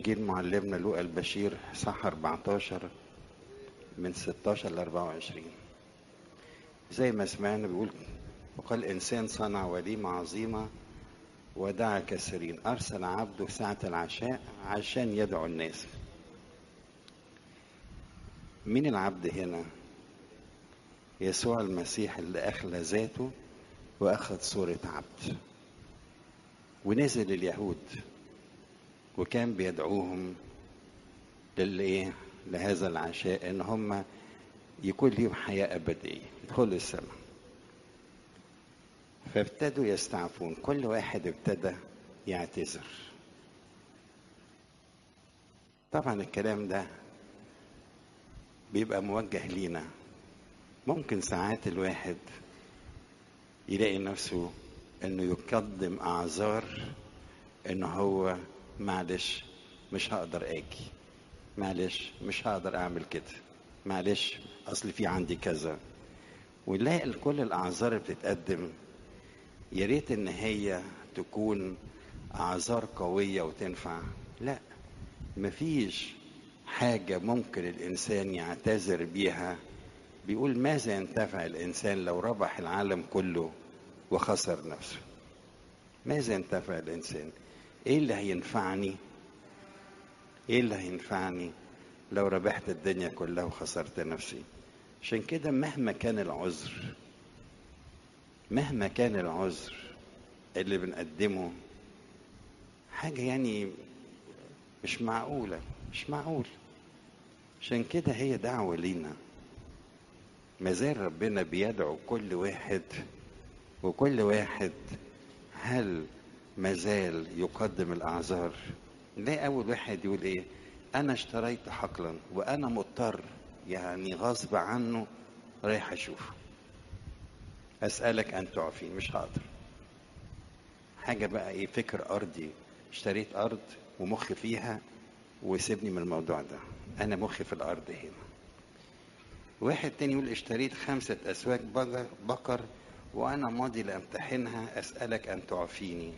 جيل معلمنا لوقا البشير صح 14 من 16 ل 24. زي ما سمعنا بيقول: وقال إنسان صنع وليمة عظيمة ودعا كثيرين، أرسل عبده ساعة العشاء عشان يدعو الناس. مين العبد هنا؟ يسوع المسيح اللي أخلى ذاته وأخذ صورة عبد ونزل اليهود وكان بيدعوهم لهذا العشاء ان هم يكون ليهم حياة أبدية، يدخلوا السماء. فابتدوا يستعفون، كل واحد ابتدى يعتذر. طبعا الكلام ده بيبقى موجه لينا. ممكن ساعات الواحد يلاقي نفسه انه يقدم اعذار، انه هو معلش مش هقدر اجي، معلش مش هقدر اعمل كده، معلش اصل في عندي كذا. ونلاقي كل الاعذار بتتقدم، يا ريت ان هي تكون اعذار قوية وتنفع. لا، مفيش حاجة ممكن الانسان يعتذر بيها. بيقول: ماذا ينتفع الانسان لو ربح العالم كله وخسر نفسه؟ ماذا ينتفع الانسان؟ ايه اللي هينفعني؟ ايه اللي هينفعني لو ربحت الدنيا كلها وخسرت نفسي؟ عشان كده مهما كان العذر، مهما كان العذر اللي بنقدمه، حاجة مش معقولة، مش معقول. عشان كده هي دعوة لينا. مازال ربنا بيدعو كل واحد، وكل واحد هل مازال يقدم الأعذار؟ ليه أول واحد يقول إيه؟ أنا اشتريت حقلا وأنا مضطر، غصب عنه رايح أشوفه، أسألك أن تعفيني، مش هقدر. حاجة بقى إيه؟ فكر أرضي، اشتريت أرض ومخي فيها وسيبني من الموضوع ده، أنا مخي في الأرض هنا. واحد تاني يقول: اشتريت 5 أسواق بقر وأنا ماضي لأمتحنها، أسألك أن تعفيني.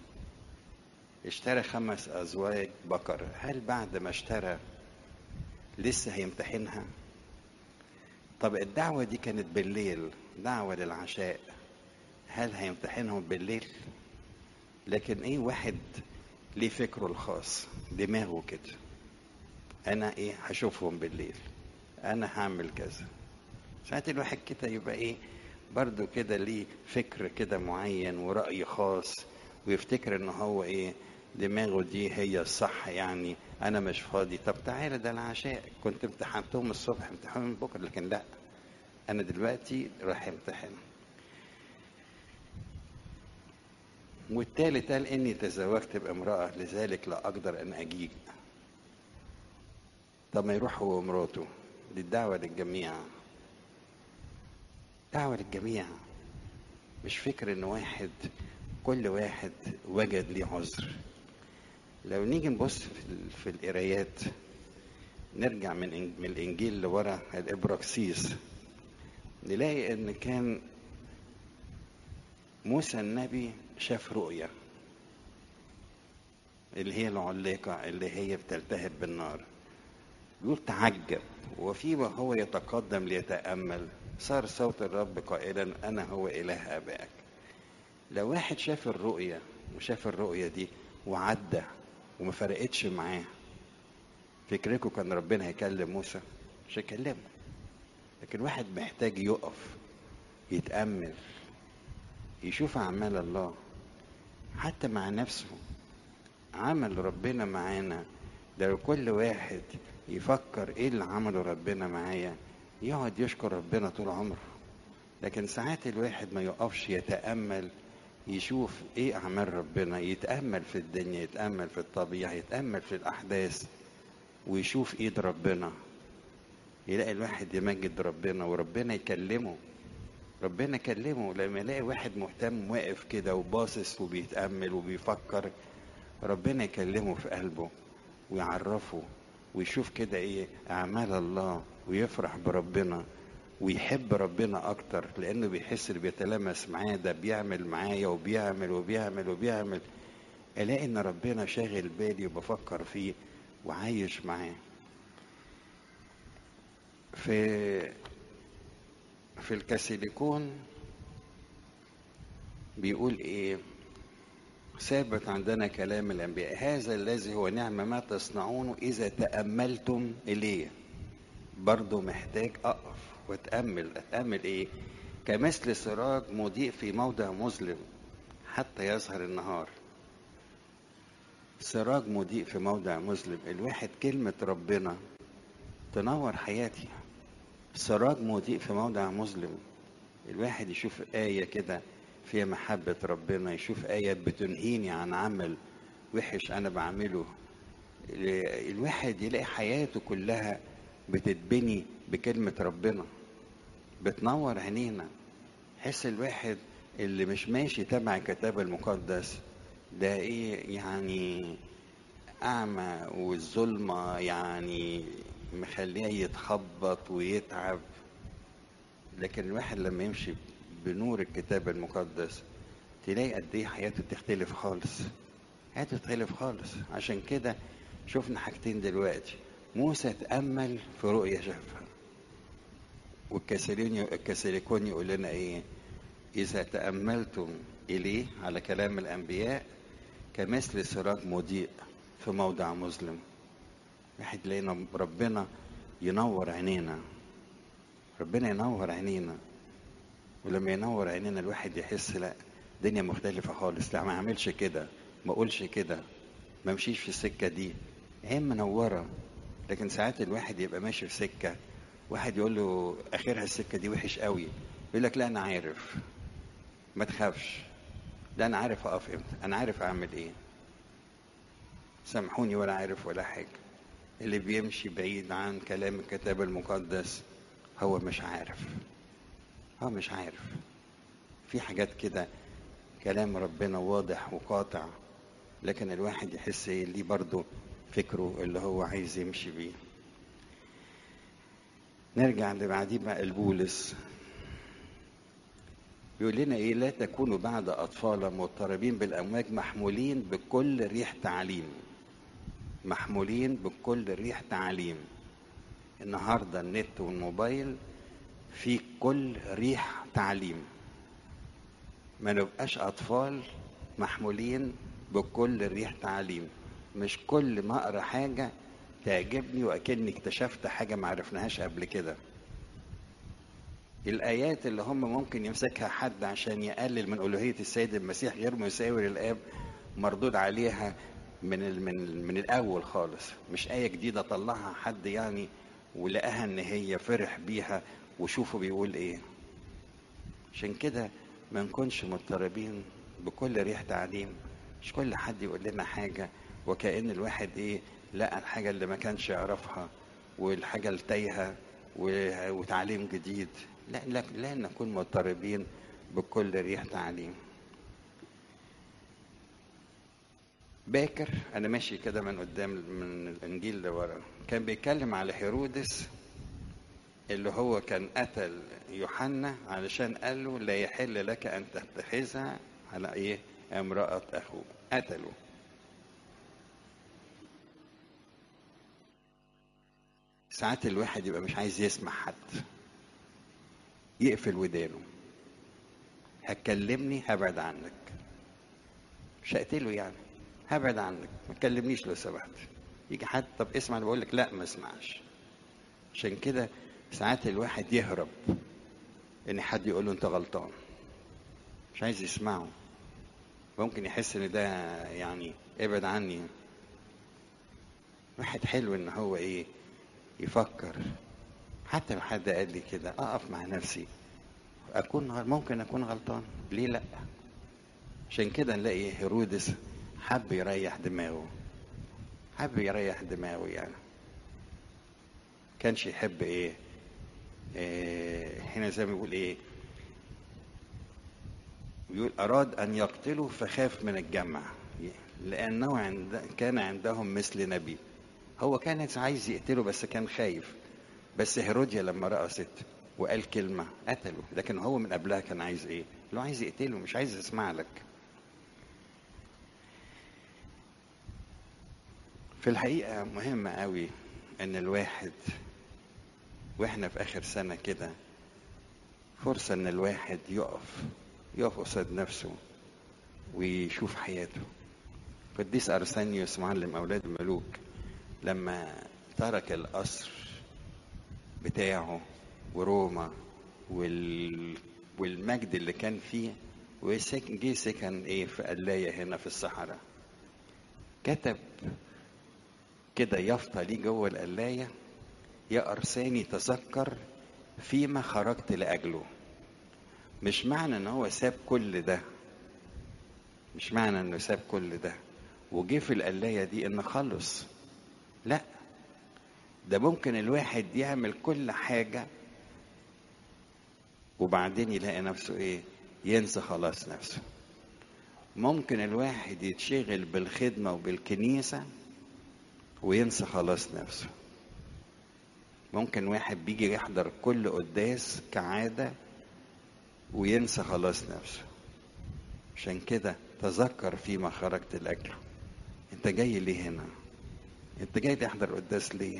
اشترى 5 أزواج بقر، هل بعد ما اشترى لسه هيمتحنها؟ طب الدعوة دي كانت بالليل، دعوة للعشاء، هل هيمتحنهم بالليل؟ لكن واحد ليه فكره الخاص، دماغه كده، انا هشوفهم بالليل، انا هعمل كذا. ساعات الواحد كده يبقى برضو كده ليه فكر كده معين ورأي خاص، ويفتكر ان هو دماغه دي هي الصح. انا مش فاضي، طب تعالى ده العشاء، كنت امتحنتهم الصبح امتحنهم بكره، لكن لا، انا دلوقتي راح امتحن. والتالت قال: اني تزوجت بامرأة لذلك لا اقدر ان اجيء. طب ما يروح هو ومراته. دي الدعوة للجميع، دعوة للجميع. مش فكر ان كل واحد وجد ليه عذر. لو نيجي نبص في القرايات، نرجع من الانجيل لورا الابراكسيس، نلاقي ان كان موسى النبي شاف رؤية اللي هي العليقة اللي هي بتلتهب بالنار. يقول: تعجب، وفيما هو يتقدم ليتأمل صار صوت الرب قائلا: أنا هو إله آبائك. لو واحد شاف الرؤية وشاف الرؤية دي وعدى وما فرقتش معاه، فكركم كان ربنا هيكلم موسى؟ مش هيكلمه. لكن واحد محتاج يقف يتأمل، يشوف أعمال الله حتى مع نفسه، عمل ربنا معانا. ده لو كل واحد يفكر ايه اللي عمله ربنا معايا، يقعد يشكر ربنا طول عمره. لكن ساعات الواحد ما يقفش يتأمل، يشوف ايه اعمال ربنا، يتأمل في الدنيا، يتأمل في الطبيعة، يتأمل في الاحداث، ويشوف ايد ربنا. يلاقي الواحد يمجد ربنا وربنا يكلمه. ربنا كلمه لما يلاقي واحد مهتم واقف كده وباصص وبيتأمل وبيفكر، ربنا يكلمه في قلبه ويعرفه، ويشوف كده أعمال الله، ويفرح بربنا ويحب ربنا أكتر، لأنه بيحس اللي بيتلامس معاه ده بيعمل معايا وبيعمل وبيعمل وبيعمل. ألاقي إن ربنا شاغل بالي وبفكر فيه، وعايش معاه. في الكاثوليكون بيقول ايه؟ ثابت عندنا كلام الانبياء، هذا الذي هو نعمة ما تصنعونه اذا تأملتم اليه. برضو محتاج اقف اتأمل ايه؟ كمثل سراج مضيء في موضع مظلم حتى يظهر النهار. سراج مضيء في موضع مظلم، الواحد كلمة ربنا تنور حياتي. سراج مضيء في موضع مظلم، الواحد يشوف آية كده فيها محبة ربنا، يشوف آية بتنهيني عن عمل وحش أنا بعمله. الواحد يلاقي حياته كلها بتتبني بكلمة ربنا، بتنور عينينا. حس الواحد اللي مش ماشي تبع الكتاب المقدس ده ايه يعني؟ أعمى، والظلمة يعني مخليه يتخبط ويتعب. لكن الواحد لما يمشي بنور الكتاب المقدس تلاقي قد ايه حياته تختلف خالص، حياته تختلف خالص. عشان كده شفنا حاجتين دلوقتي، موسى تأمل في رؤية شافها، والكاثوليكون يقول لنا ايه؟ إذا تأملتم إليه، على كلام الأنبياء، كمثل سراج مضيء في موضع مظلم. واحد لقينا ربنا ينور عينينا، ربنا ينور عينينا. ولما ينور عينينا الواحد يحس لا، الدنيا مختلفة خالص. لا، ما اعملش كده، ما اقولش كده، ما امشيش في السكة دي، عين منورة. لكن ساعات الواحد يبقى ماشي في سكة، واحد يقول له اخرها السكة دي وحش قوي، يقول لك لا انا عارف، ما تخافش، لا انا عارف اقف امتى، انا عارف اعمل ايه. سامحوني، ولا عارف ولا حاجة. اللي بيمشي بعيد عن كلام الكتاب المقدس هو مش عارف، هو مش عارف. في حاجات كده كلام ربنا واضح وقاطع، لكن الواحد يحس ليه برضو فكره اللي هو عايز يمشي بيه. نرجع اللي بعديه بقى البولس، بيقول لنا ايه؟ لا تكونوا بعد اطفالا مضطربين بالامواج، محمولين بكل ريح تعليم. محمولين بكل ريح تعليم. النهارده النت والموبايل في كل ريح تعليم. ما نبقاش اطفال محمولين بكل ريح تعليم. مش كل ما اقرا حاجه تعجبني واكني اكتشفت حاجه ما عرفناهاش قبل كده. الايات اللي هم ممكن يمسكها حد عشان يقلل من الوهيه السيد المسيح غير مساوي للاب، مردود عليها من الاول خالص. مش ايه جديده طلعها حد يعني ولقاها ان هي فرح بيها وشوفوا بيقول ايه. عشان كده ما نكونش مضطربين بكل ريح تعليم. مش كل حد يقول لنا حاجة وكأن الواحد ايه لقى الحاجة اللي ما كانش يعرفها، والحاجة التايهة وتعليم جديد. لا لا لا، نكون مضطربين بكل ريح تعليم. باكر انا ماشي كده من قدام من الانجيل لورا، كان بيتكلم على هيرودس اللي هو كان قتل يوحنا علشان قال له لا يحل لك ان تتخذها على ايه؟ امرأة اخوه. قتله. ساعات الواحد يبقى مش عايز يسمع حد، يقفل ودانه. هتكلمني هبعد عنك، مش هقتله يعني، هبعد عنك، ما تكلمنيش لو سمحت. يجي حد طب اسمع اللي بقول لك، لا ما اسمعش. عشان كده ساعات الواحد يهرب ان حد يقول له انت غلطان، مش عايز يسمعه. ممكن يحس ان ده يعني ابعد عني. واحد حلو ان هو ايه؟ يفكر. حتى لو حد قال لي كده اقف مع نفسي، ممكن اكون غلطان، ليه لا؟ عشان كده نلاقي هيرودس حب يريح دماغه، حب يريح دماغه يعني. كانش يحب ايه, هنا زي ما بيقول ايه؟ بيقول اراد ان يقتله فخاف من الجمع، لانه كان عندهم مثل نبي. هو كان عايز يقتله بس كان خايف. بس هيروديا لما رأست وقال كلمة قتله، لكن هو من قبلها كان عايز ايه؟ لو عايز يقتله، مش عايز يسمع لك. في الحقيقة مهم قوي ان الواحد واحنا في اخر سنة كده فرصة ان الواحد يقف قصاد نفسه ويشوف حياته. قديس ارسانيوس معلم اولاد الملوك لما ترك القصر بتاعه وروما والمجد اللي كان فيه وجي سكن في قلاية هنا في الصحراء، كتب كده يافطة ليه جوه القلاية: يا أرساني تذكر فيما خرجت لأجله. مش معنى ان هو ساب كل ده، مش معنى انه ساب كل ده وجه في القلاية دي ان خلص، لا، ده ممكن الواحد يعمل كل حاجة وبعدين يلاقي نفسه ينسى خلاص نفسه. ممكن الواحد يتشغل بالخدمة وبالكنيسة وينسى خلاص نفسه. ممكن واحد بيجي يحضر كل قداس كعادة وينسى خلاص نفسه. عشان كده تذكر فيما خرجت لأجله. انت جاي ليه هنا؟ انت جاي تحضر قداس ليه؟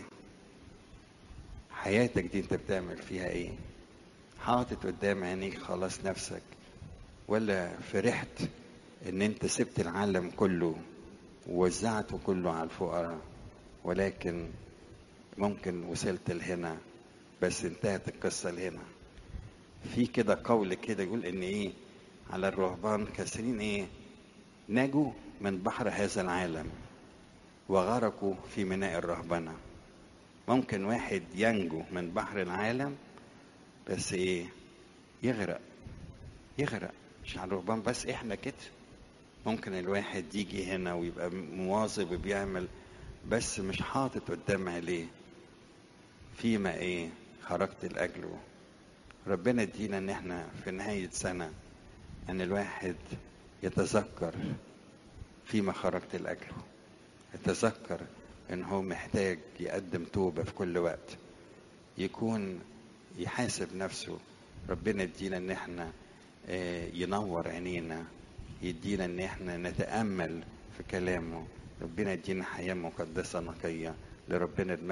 حياتك دي انت بتعمل فيها ايه؟ حاطط قدام عينيك خلاص نفسك، ولا فرحت ان انت سبت العالم كله ووزعته كله على الفقراء، ولكن ممكن وصلت لهنا بس انتهت القصة لهنا. في كده قول كده يقول ان على الرهبان كثيرين نجوا من بحر هذا العالم وغرقوا في ميناء الرهبنة. ممكن واحد ينجو من بحر العالم بس يغرق. مش على الرهبان بس، احنا كده ممكن الواحد يجي هنا ويبقى مواظب وبيعمل بس مش حاطط قدام عليه فيما خرجت لأجله. ربنا يدينا ان احنا في نهاية سنة ان الواحد يتذكر فيما خرجت لأجله، يتذكر ان هو محتاج يقدم توبة في كل وقت، يكون يحاسب نفسه. ربنا يدينا ان احنا ينور عينينا، يدينا ان احنا نتأمل في كلامه. ربنا يدينا حياة مقدسة نقية. لربنا